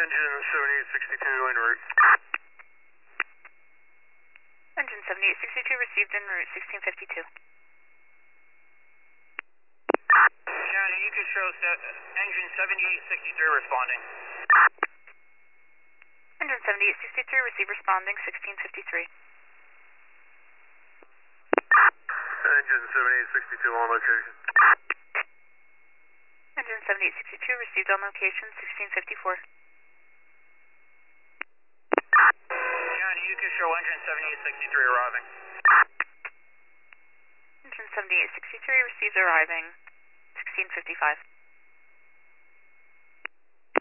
Engine 7862 en route. Engine 7862 received en route 1652. Shannon, you can show engine 7863 responding. Engine 7863 receive responding 1653. Engine 7862 on location. Engine 7862 received on location 1654. Shannon, you can show engine 7863 arriving. Engine 7863 received arriving 1655.